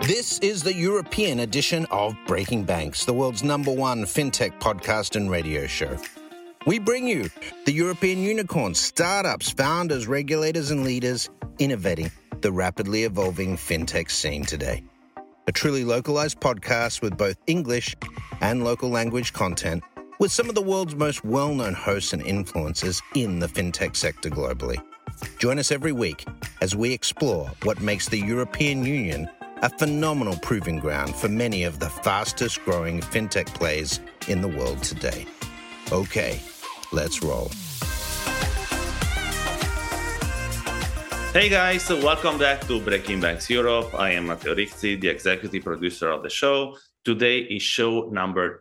This is the European edition of Breaking Banks, the world's #1 fintech podcast and radio show. We bring you the European unicorns, startups, founders, regulators, and leaders innovating the rapidly evolving fintech scene today. A truly localized podcast with both English and local language content, with some of the world's most well-known hosts and influencers in the fintech sector globally. Join us every week as we explore what makes the European Union a phenomenal proving ground for many of the fastest growing fintech plays in the world today. Okay, let's roll. Hey guys, welcome back to Breaking Banks Europe. I am Matteo Rizzi, the executive producer of the show. Today is show number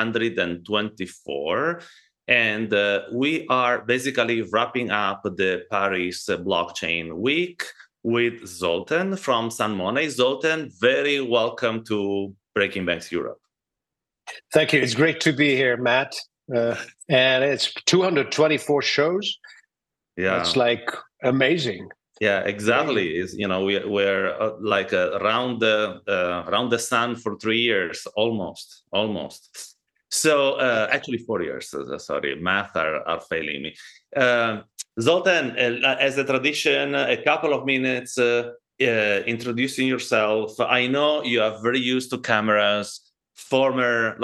224. And we are basically wrapping up the Paris blockchain week with Zoltan from Sunmoney. Zoltan, very welcome to Breaking Banks Europe. Thank you. It's great to be here, Matt. And it's 224 shows. Yeah, it's like amazing. Yeah, exactly. Is we're like around the sun for 3 years, almost. So actually 4 years. Sorry, math are failing me. Zoltan, as a tradition, a couple of minutes introducing yourself. I know you are very used to cameras, former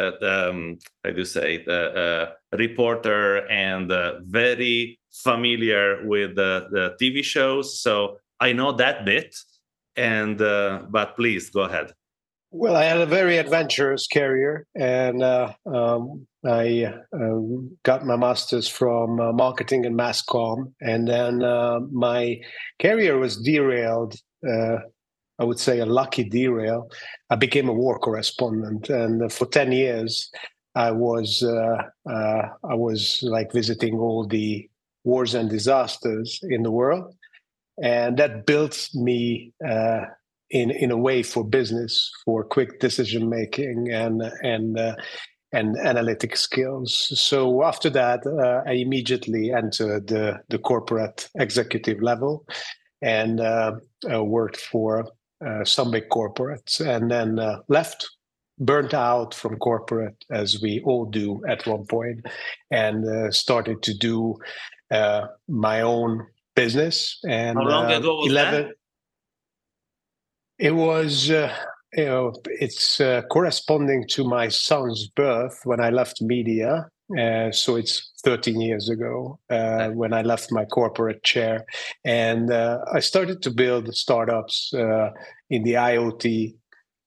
reporter, and very familiar with the TV shows. So I know that bit, but please go ahead. Well, I had a very adventurous career, and I got my master's from marketing and mass comm, and then my career was derailed. I would say a lucky derail. I became a war correspondent, and for 10 years, I was like visiting all the wars and disasters in the world, and that built me in a way for business, for quick decision making and analytic skills. So after that, I immediately entered the corporate executive level and worked for some big corporates, and then left, burnt out from corporate, as we all do at one point, and started to do my own business. And how long ago was that? It was, it's corresponding to my son's birth when I left media. So it's 13 years ago when I left my corporate chair. And I started to build startups in the IoT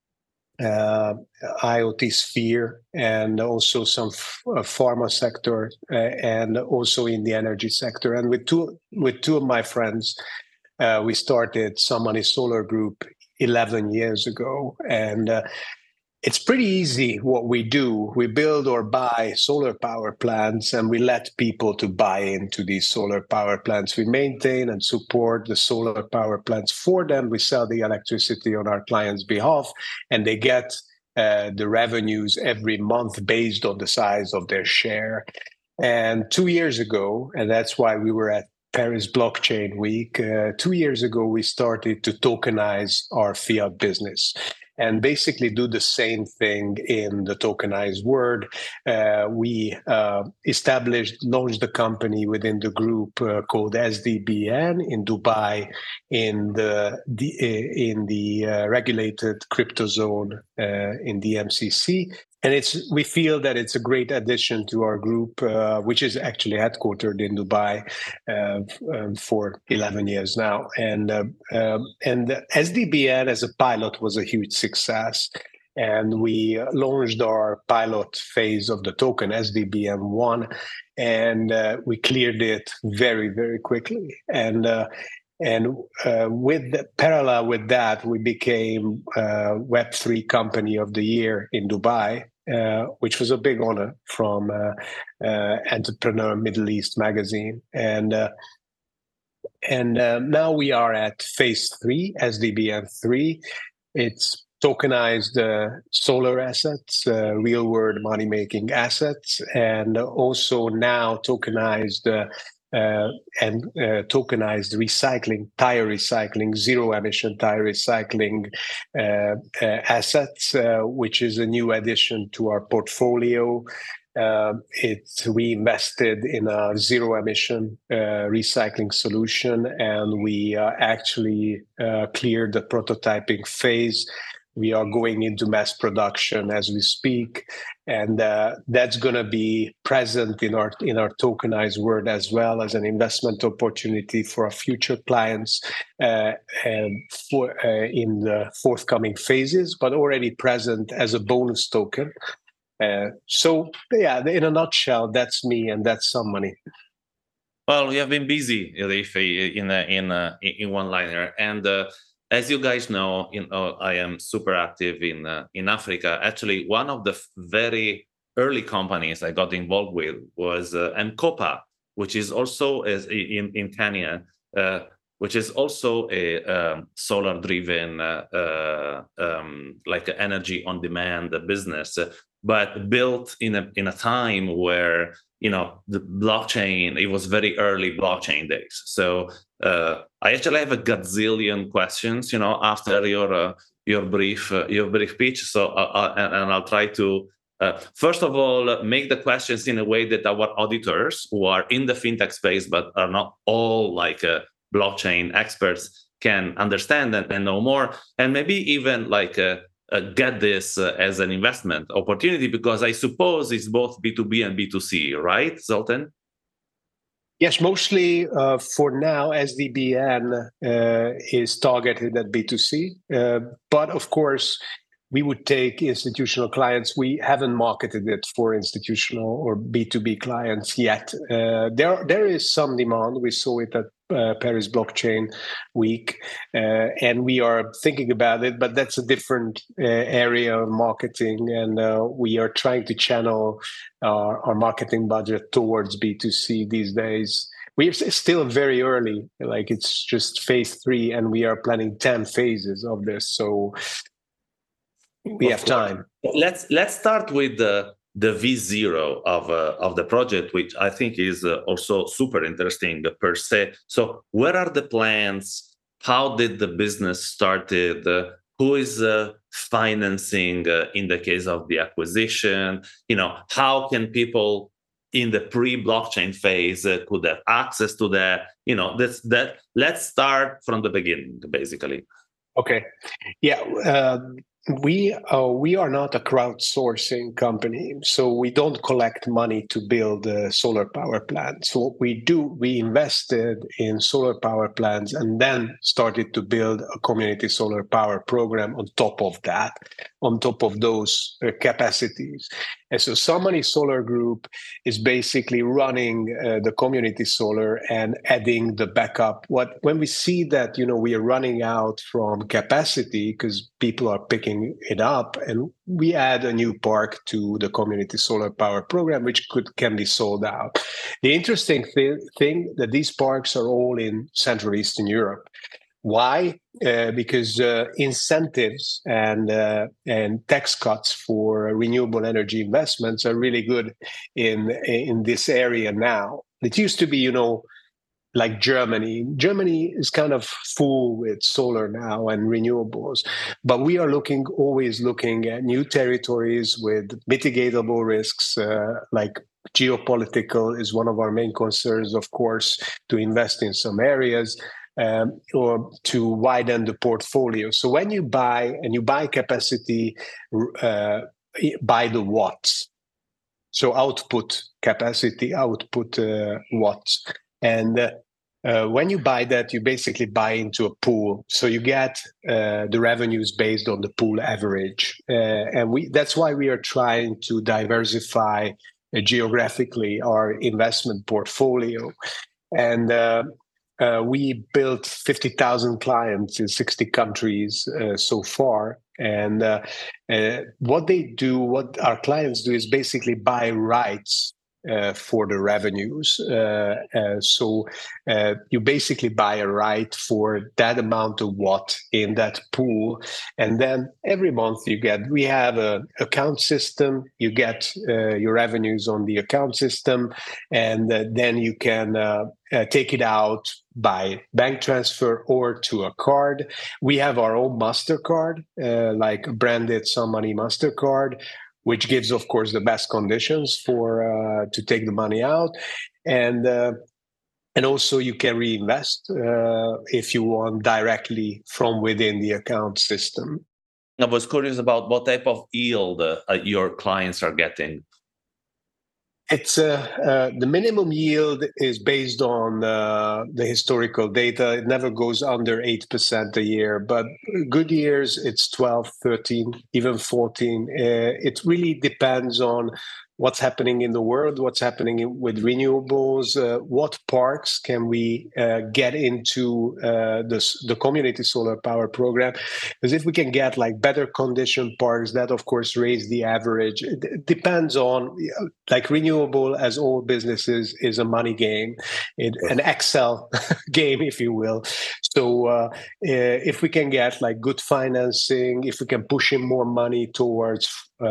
sphere, and also some pharma sector, and also in the energy sector. And with two of my friends, we started Sunmoney Solar Group 11 years ago, and it's pretty easy what we do. We build or buy solar power plants, and we let people to buy into these solar power plants. We maintain and support the solar power plants for them. We sell the electricity on our clients' behalf, and they get the revenues every month based on the size of their share. And 2 years ago, and that's why we were at Paris Blockchain Week, 2 years ago, we started to tokenize our fiat business and basically do the same thing in the tokenized world. We launched the company within the group called SDBN in Dubai, in the regulated crypto zone in the MCC. And we feel that it's a great addition to our group, which is actually headquartered in Dubai for 11 years now. And SDBN as a pilot was a huge success. And we launched our pilot phase of the token, SDBN1, and we cleared it very, very quickly. Parallel with that, we became Web3 Company of the Year in Dubai, which was a big honor from Entrepreneur Middle East magazine. And now we are at phase 3, SDBN3. It's tokenized solar assets, real-world money-making assets, and also now tokenized and tokenized recycling, tire recycling, zero emission tire recycling assets, which is a new addition to our portfolio. We invested in a zero emission recycling solution, and we actually cleared the prototyping phase. We are going into mass production as we speak, and that's going to be present in our tokenized world as well as an investment opportunity for our future clients and in the forthcoming phases, but already present as a bonus token. So yeah, in a nutshell, that's me and that's some money. Well, we have been busy, in one liner, and as you guys know, I am super active in Africa. Actually, one of the very early companies I got involved with was Mkopa, which is also in Kenya, which is also a solar-driven, like energy on demand business, but built in a time where the blockchain, it was very early blockchain days. So I actually have a gazillion questions, after your brief pitch. So and I'll try to first of all make the questions in a way that our auditors who are in the fintech space but are not all like blockchain experts can understand and know more, and maybe even get this as an investment opportunity, because I suppose it's both B2B and B2C, right, Zoltan? Yes, mostly for now, SDBN is targeted at B2C. But of course, we would take institutional clients. We haven't marketed it for institutional or B2B clients yet. There is some demand. We saw it at Paris Blockchain Week, and we are thinking about it, but that's a different area of marketing, and we are trying to channel our marketing budget towards B2C these days. We're still very early, like it's just phase 3, and we are planning 10 phases of this, so we have time. Let's start with the V0 of the project, which I think is also super interesting per se. So where are the plans? How did the business started? Who is financing in the case of the acquisition? How can people in the pre-blockchain phase could have access to that? Let's start from the beginning, basically. Okay. Yeah. We are not a crowdsourcing company, so we don't collect money to build solar power plants. So what we do, we invested in solar power plants and then started to build a community solar power program on top of that, on top of those capacities. And so Some Money Solar Group is basically running the community solar and adding the backup. When we see that we are running out from capacity because people are picking it up, and we add a new park to the community solar power program, which can be sold out. The interesting thing that these parks are all in Central Eastern Europe. Why? Because incentives and tax cuts for renewable energy investments are really good in this area now. It used to be, like Germany. Germany is kind of full with solar now and renewables, but we are always looking at new territories with mitigatable risks, like geopolitical is one of our main concerns, of course, to invest in some areas. Or to widen the portfolio. So when you buy capacity by the watts, so output capacity, output watts, and when you buy that, you basically buy into a pool. So you get the revenues based on the pool average, and that's why we are trying to diversify geographically our investment portfolio, and. We built 50,000 clients in 60 countries so far. And what our clients do is basically buy rights for the revenues. So you basically buy a right for that amount of watt in that pool. And then every month we have an account system, you get your revenues on the account system, and then you can take it out by bank transfer or to a card. We have our own MasterCard, like branded Sun Money MasterCard, which gives, of course, the best conditions for to take the money out, and also you can reinvest if you want directly from within the account system. I was curious about what type of yield your clients are getting. It's the minimum yield is based on the historical data. It never goes under 8% a year, but good years, it's 12, 13, even 14. It really depends on what's happening in the world, what's happening with renewables, what parks can we get into the community solar power program. Because if we can get like better condition parks, that of course raise the average. It depends on, like renewable, as all businesses, is a money game, an Excel game, if you will. So if we can get like good financing, if we can push in more money towards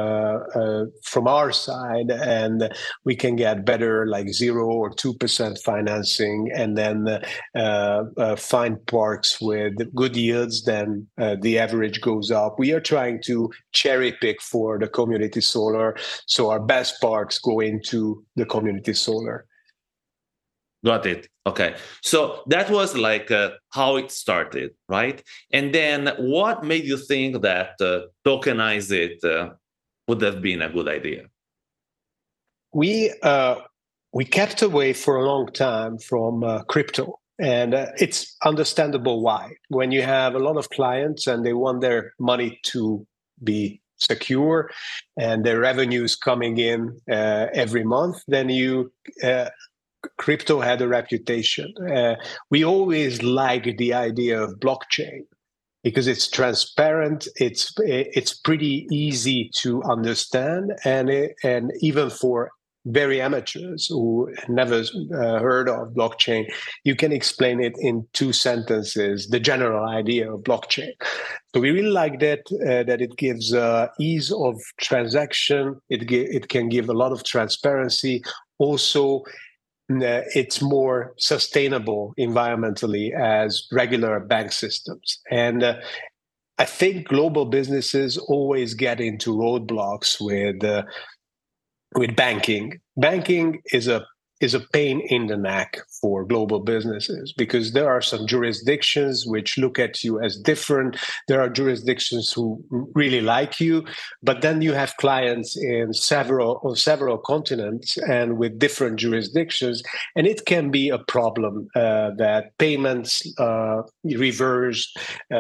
from our side, and we can get better like 0 or 2% financing, and then find parks with good yields, then the average goes up. We are trying to cherry pick for the community solar, so our best parks go into the community solar. Got it. Okay. So that was like how it started, right? And then what made you think that tokenize it would have been a good idea? We kept away for a long time from crypto, and it's understandable why. When you have a lot of clients and they want their money to be secure and their revenues coming in every month, then crypto had a reputation. We always liked the idea of blockchain because it's transparent, it's pretty easy to understand, and even for very amateurs who never heard of blockchain, you can explain it in 2 sentences, the general idea of blockchain. So we really like that it gives ease of transaction, it can give a lot of transparency. Also, it's more sustainable environmentally as regular bank systems. And I think global businesses always get into roadblocks with banking. Banking is a pain in the neck for global businesses because there are some jurisdictions which look at you as different. There are jurisdictions who really like you, but then you have clients on several continents and with different jurisdictions, and it can be a problem that payments reversed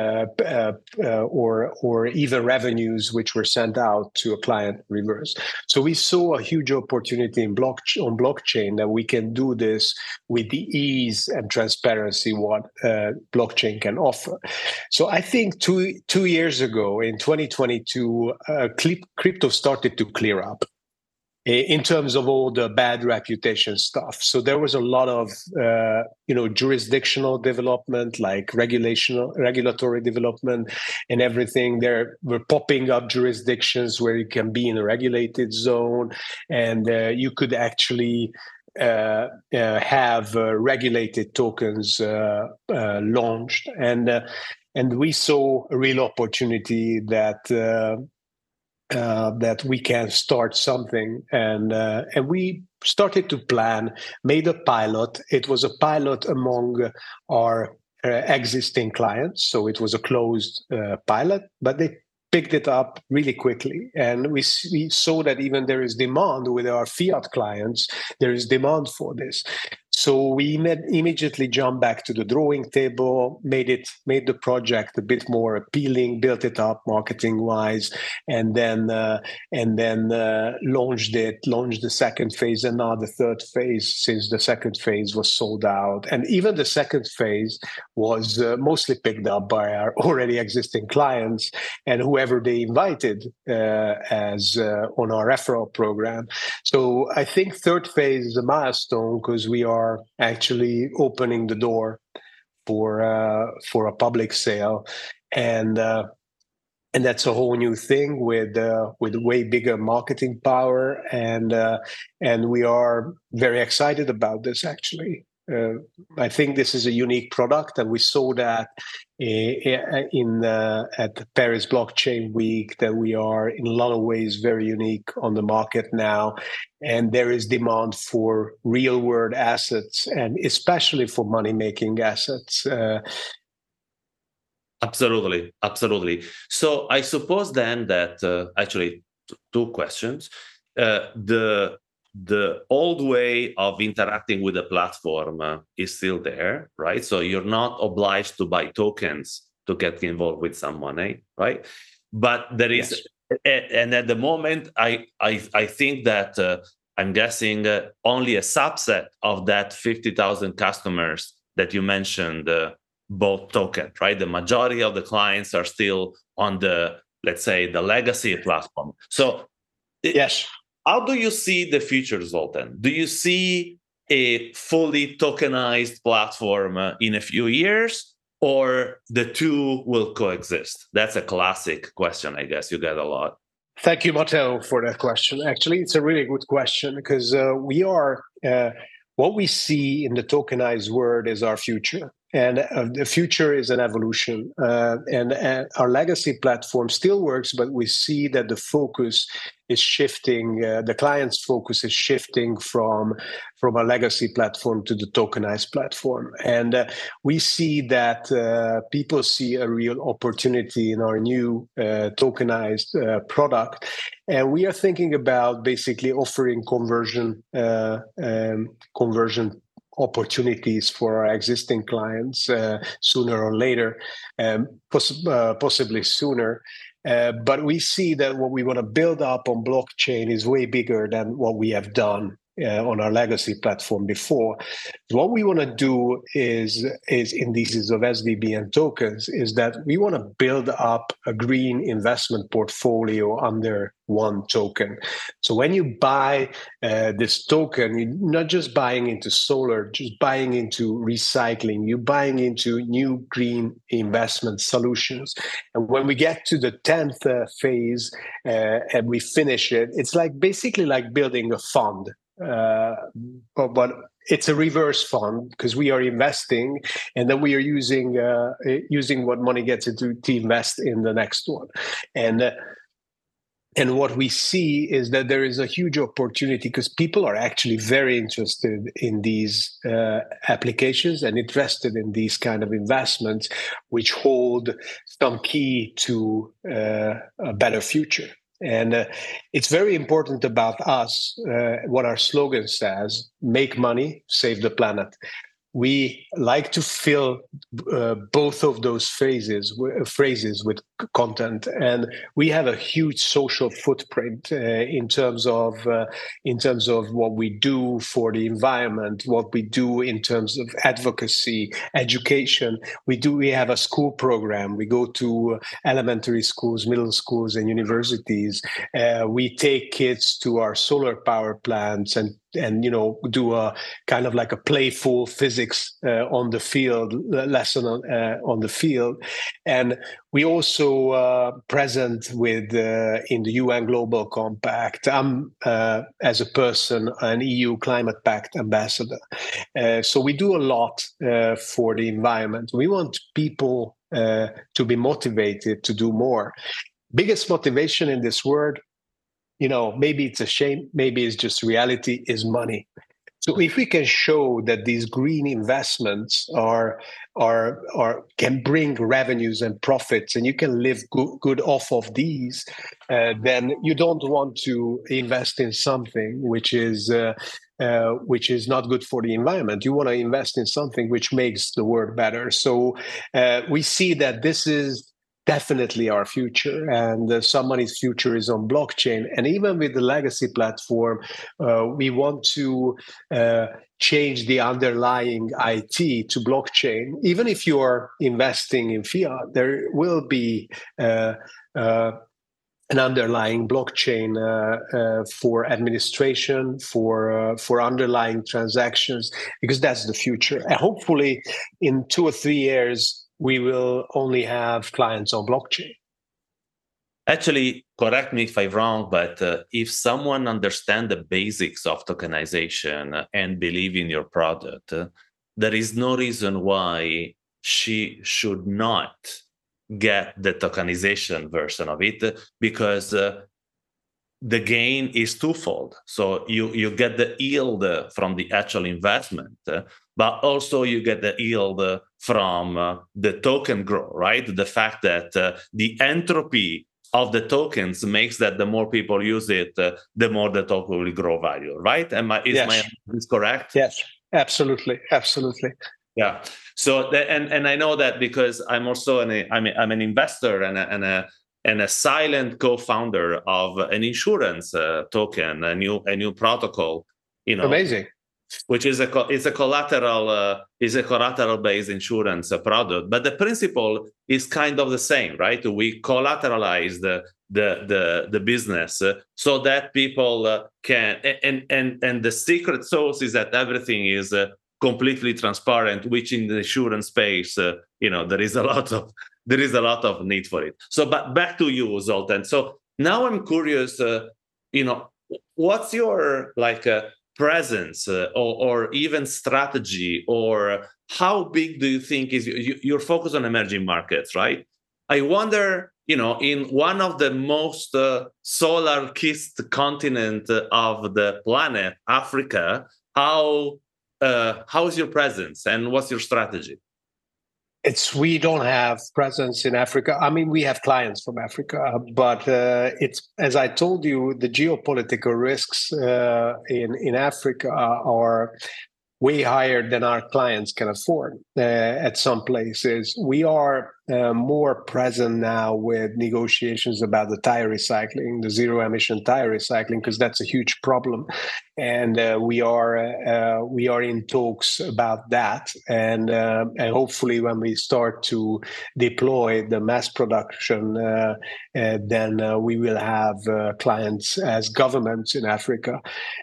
or even revenues which were sent out to a client reversed. So we saw a huge opportunity on blockchain that we can do this with the ease and transparency what blockchain can offer. So I think two years ago, in 2022, crypto started to clear up in terms of all the bad reputation stuff. So there was a lot of jurisdictional development, like regulatory development and everything. There were popping up jurisdictions where you can be in a regulated zone, and you could actually have regulated tokens launched, and we saw a real opportunity that we can start something, and we started to plan, made a pilot. It was a pilot among our existing clients, so it was a closed pilot, but they picked it up really quickly, and we saw that even there is demand with our fiat clients. There is demand for this. So we immediately jumped back to the drawing table, made the project a bit more appealing, built it up marketing wise, and then launched the second phase, and now the third phase, since the second phase was sold out, and even the second phase was mostly picked up by our already existing clients and whoever they invited as on our referral program. So I think third phase is a milestone because we are actually opening the door for a public sale, and that's a whole new thing with way bigger marketing power, and we are very excited about this. Actually, I think this is a unique product, and we saw that at the Paris Blockchain Week, that we are in a lot of ways very unique on the market now, and there is demand for real world assets, and especially for money making assets. Absolutely. So I suppose then that actually two questions. The old way of interacting with the platform is still there, right? So you're not obliged to buy tokens to get involved with some money, right? But there is, yes. And at the moment, I think that I'm guessing only a subset of that 50,000 customers that you mentioned bought token, right? The majority of the clients are still on the, let's say, the legacy platform. So yes. How do you see the future, Zoltan? Do you see a fully tokenized platform in a few years, or the two will coexist? That's a classic question, I guess you get a lot. Thank you, Matteo, for that question. Actually, it's a really good question because what we see in the tokenized world is our future. And the future is an evolution. And our legacy platform still works, but we see that the focus is shifting. The client's focus is shifting from a legacy platform to the tokenized platform. And we see that people see a real opportunity in our new tokenized product. And we are thinking about basically offering conversion opportunities for our existing clients sooner or later, possibly sooner. But we see that what we want to build up on blockchain is way bigger than what we have done on our legacy platform before. What we want to do is in these of SVB and tokens, is that we want to build up a green investment portfolio under one token. So when you buy this token, you're not just buying into solar, just buying into recycling, you're buying into new green investment solutions. And when we get to the 10th phase and we finish it, it's like basically like building a fund. But it's a reverse fund because we are investing, and then we are using what money gets into to invest in the next one. And what we see is that there is a huge opportunity because people are actually very interested in these applications and interested in these kind of investments, which hold some key to a better future. And it's very important about us, what our slogan says: make money, save the planet. We like to fill both of those phrases with content, and we have a huge social footprint in terms of what we do for the environment, what we do in terms of advocacy, education. We have a school program. We go to elementary schools, middle schools, and universities. We take kids to our solar power plants and do a kind of like a playful physics on the field lesson on the field. And we also present with in the UN Global Compact. I'm as a person an EU Climate Pact ambassador. So we do a lot for the environment. We want people to be motivated to do more. Biggest motivation in this world, maybe it's a shame, maybe it's just reality, is money. So if we can show that these green investments can bring revenues and profits, and you can live good off of these, then you don't want to invest in something which is which is not good for the environment. You want to invest in something which makes the world better. So we see that this is definitely our future, and some money's future is on blockchain. And even with the legacy platform, we want to change the underlying IT to blockchain. Even if you're investing in fiat, there will be an underlying blockchain for administration, for underlying transactions, because that's the future. And hopefully, in 2 or 3 years, we will only have clients on blockchain. Actually, correct me if I'm wrong, but if someone understands the basics of tokenization and believe in your product, there is no reason why she should not get the tokenization version of it, because the gain is twofold. So you get the yield from the actual investment, but also you get the yield from the token growth, right? The fact that the entropy of the tokens makes that the more people use it, the more the token will grow value, right? Is my analysis correct? Yes, absolutely. Yeah. So and I know that because I'm also I'm an investor and a silent co-founder of an insurance token, a new protocol. Amazing. Which is a collateral based insurance product, but the principle is kind of the same, right? We collateralize the business so that people can and the secret sauce is that everything is completely transparent, which in the insurance space, there is a lot of need for it. So, but back to you, Zoltan. So now I'm curious, what's your presence or even strategy, or how big do you think is your focus on emerging markets, right? I wonder, in one of the most solar-kissed continent of the planet, Africa, how is your presence and what's your strategy? We don't have presence in Africa. I mean, we have clients from Africa, but it's, as I told you, the geopolitical risks in Africa are way higher than our clients can afford. At some places, we are more present now with negotiations about the tire recycling, the zero-emission tire recycling, because that's a huge problem, and we are in talks about that. And hopefully, when we start to deploy the mass production, then we will have clients as governments in Africa.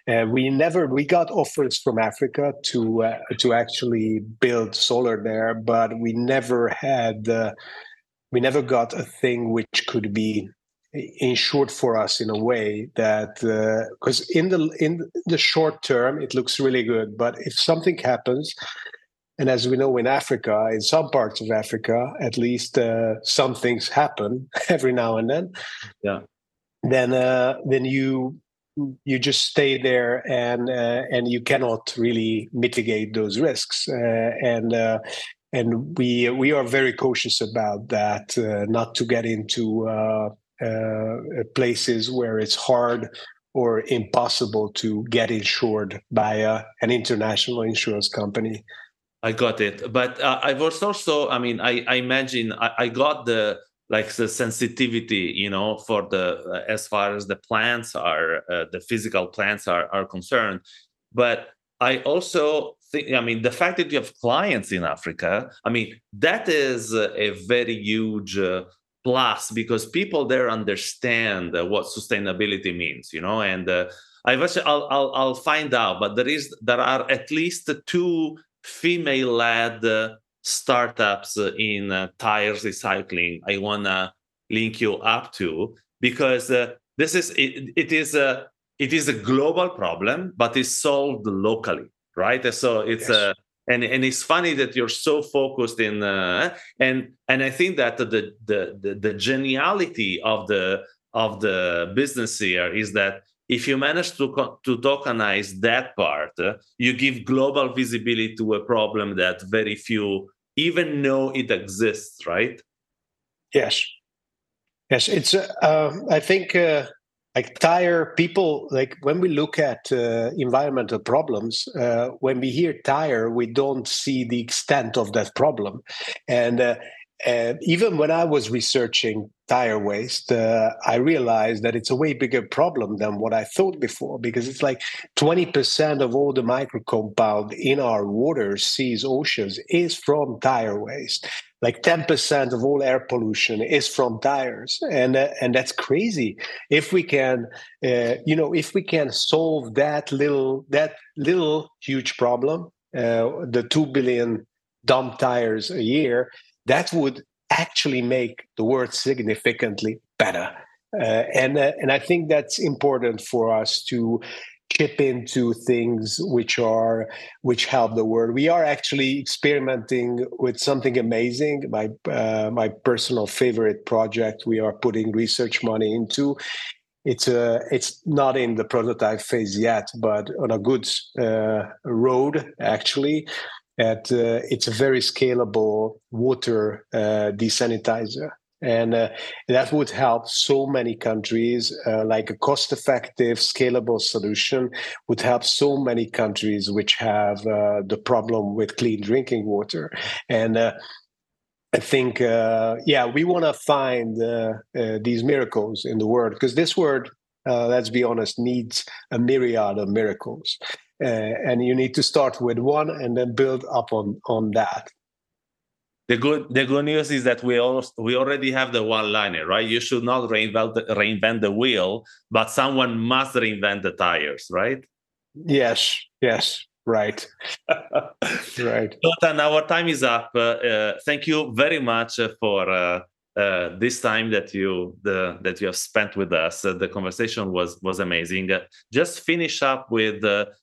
We got offers from Africa to actually build solar there, but we never got a thing which could be insured for us in a way that, because in the short term it looks really good, but if something happens, and as we know in Africa, in some parts of Africa at least, some things happen every now and then. Yeah. Then you just stay there, and you cannot really mitigate those risks. And we are very cautious about that, not to get into places where it's hard or impossible to get insured by an international insurance company. I got it. But I was also, I imagine I got the sensitivity, for the as far as the plants are, the physical plants are concerned. But I also think, the fact that you have clients in Africa, that is a very huge plus, because people there understand what sustainability means, and I'll find out. But there are at least 2 female-led startups in tires recycling I want to link you up to, because this is it is a global problem, but it's solved locally, right? So it's Yes. And it's funny that you're so focused in and I think that the geniality of the business here is that if you manage to tokenize that part, you give global visibility to a problem that very few even know it exists, right? Yes. It's. I think Like tire people, like when we look at environmental problems, when we hear tire, we don't see the extent of that problem. And even when I was researching tire waste, I realized that it's a way bigger problem than what I thought before, because it's like 20% of all the microcompound in our waters, seas, oceans is from tire waste. Like 10% of all air pollution is from tires, and that's crazy. If we can, if we can solve that little huge problem, the 2 billion dump tires a year, that would actually make the world significantly better. And I think that's important for us to chip into things which help the world. We are actually experimenting with something amazing. My personal favorite project we are putting research money into. It's not in the prototype phase yet, but on a good road actually. It's a very scalable water desanitizer. And that would help so many countries, like a cost-effective, scalable solution would help so many countries which have the problem with clean drinking water. And I think, we want to find these miracles in the world, because this world, let's be honest, needs a myriad of miracles. And you need to start with one and then build up on that. The good news is that we already have the one-liner, right? You should not reinvent the wheel, but someone must reinvent the tires, right? Yes, right. Right. Zoltán, our time is up. Thank you very much for this time that you have spent with us. The conversation was amazing. Just finish up with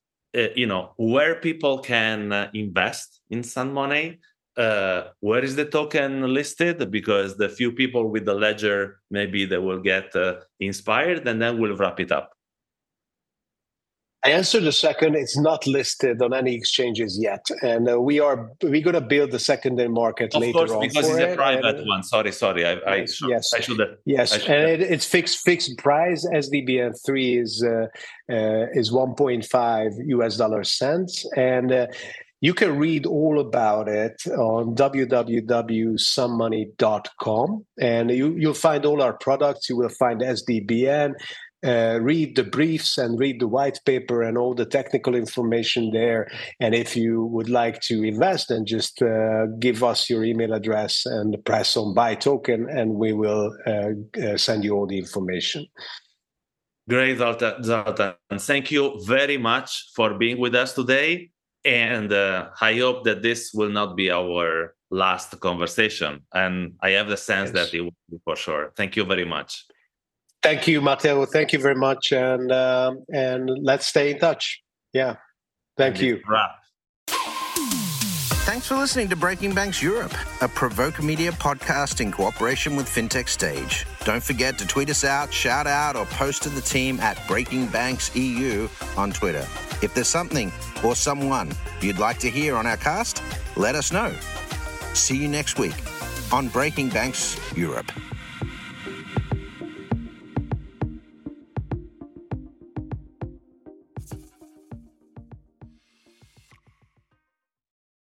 where people can invest in Sun.Money. Where is the token listed? Because the few people with the ledger, maybe they will get inspired, and then we'll wrap it up. I answered the second. It's not listed on any exchanges yet, and we're going to build the secondary market later on. Of course, because it's a private one. Sorry. I should have. Yes, and it's fixed price. SDBN 3 is 1.5 US cents, and you can read all about it on www.sunmoney.com, and you'll find all our products. You will find SDBN. Read the briefs and read the white paper and all the technical information there. And if you would like to invest, then just give us your email address and press on buy token, and we will send you all the information. Great, Zoltán. Thank you very much for being with us today. And I hope that this will not be our last conversation. And I have the sense that it will be for sure. Thank you very much. Thank you, Matteo. Thank you very much. And let's stay in touch. Yeah. Thank you. Wrap. Thanks for listening to Breaking Banks Europe, a Provoke Media podcast in cooperation with FinTech Stage. Don't forget to tweet us out, shout out, or post to the team at Breaking Banks EU on Twitter. If there's something or someone you'd like to hear on our cast, let us know. See you next week on Breaking Banks Europe.